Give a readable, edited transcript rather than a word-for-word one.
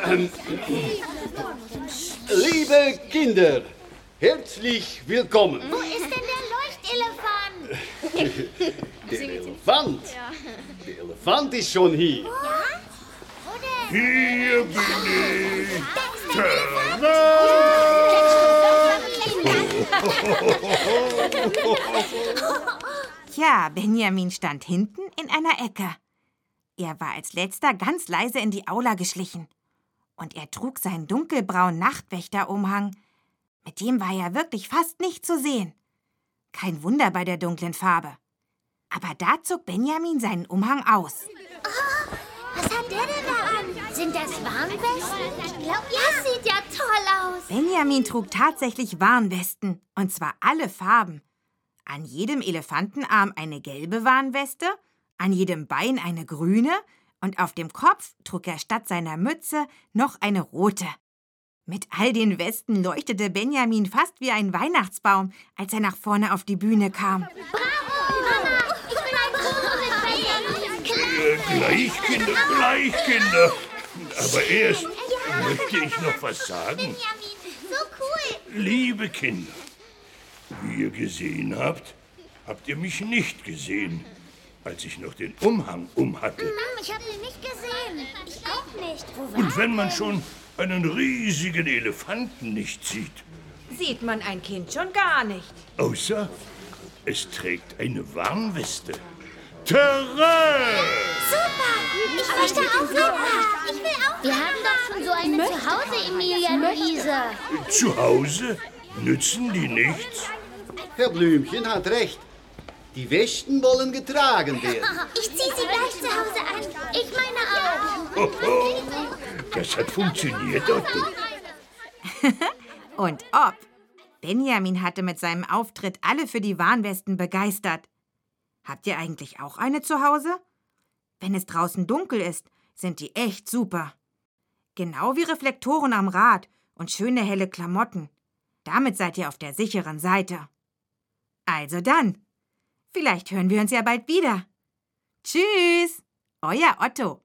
Liebe Kinder, herzlich willkommen. Wo ist denn der Leuchtelefant? Der Elefant? Der Elefant ist schon hier. Ja? Wo denn? Hier bin ich. Ja, Benjamin stand hinten in einer Ecke. Er war als letzter ganz leise in die Aula geschlichen. Und er trug seinen dunkelbraunen Nachtwächterumhang. Mit dem war er wirklich fast nicht zu sehen. Kein Wunder bei der dunklen Farbe. Aber da zog Benjamin seinen Umhang aus. Oh, was hat der denn da an? Sind das Warnwesten? Ich glaube, das sieht ja toll aus. Benjamin trug tatsächlich Warnwesten, und zwar alle Farben. An jedem Elefantenarm eine gelbe Warnweste, an jedem Bein eine grüne und auf dem Kopf trug er statt seiner Mütze noch eine rote. Mit all den Westen leuchtete Benjamin fast wie ein Weihnachtsbaum, als er nach vorne auf die Bühne kam. Bravo, Mama! Ich bin ein Foto mit Benjamin. Gleich, Kinder. Aber erst möchte ich noch was sagen. Benjamin, so cool. Liebe Kinder, wie ihr gesehen habt, habt ihr mich nicht gesehen, als ich noch den Umhang umhatte. Ich habe ihn nicht gesehen. Ich auch nicht. Wo war Und wenn man schon einen riesigen Elefanten nicht sieht, Sieht man ein Kind schon gar nicht. außer es trägt eine Warnweste. Terrain! Super! Ich möchte auch eine. Ich will auch. Wir haben doch schon so eine zu Hause, Emilia Luise. Zu Hause nützen die nichts. Herr Blümchen hat recht. Die Westen wollen getragen werden. Ich ziehe sie gleich zu Hause an. Ich meine auch. Hoho, das hat funktioniert, Otto. Und ob. Benjamin hatte mit seinem Auftritt alle für die Warnwesten begeistert. Habt ihr eigentlich auch eine zu Hause? Wenn es draußen dunkel ist, sind die echt super. Genau wie Reflektoren am Rad und schöne helle Klamotten. Damit seid ihr auf der sicheren Seite. Also dann. Vielleicht hören wir uns ja bald wieder. Tschüss, euer Otto.